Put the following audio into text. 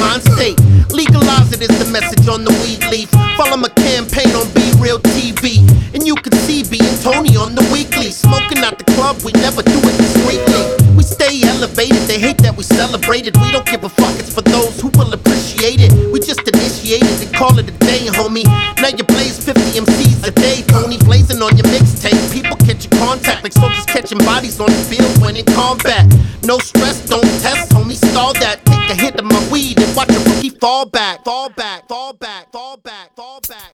mind state. Legalize it is the message on the weed leaf. Follow my campaign on Be Real TV. And you can see B and Tony on the weekly. Smoking at the club, we never do it discreetly. We stay elevated, they hate that we celebrate it. We don't give a fuck, it's for those who will appreciate it. We just initiated and call it a day, homie. Now you blaze 50 MCs a day, Tony. Blazing on your mixtape, people catching contact like soldiers catching bodies on the field when in combat. No stress, don't test, homie, stall that. Take a hit of my weed and watch a rookie fall back, fall back, fall back, fall back.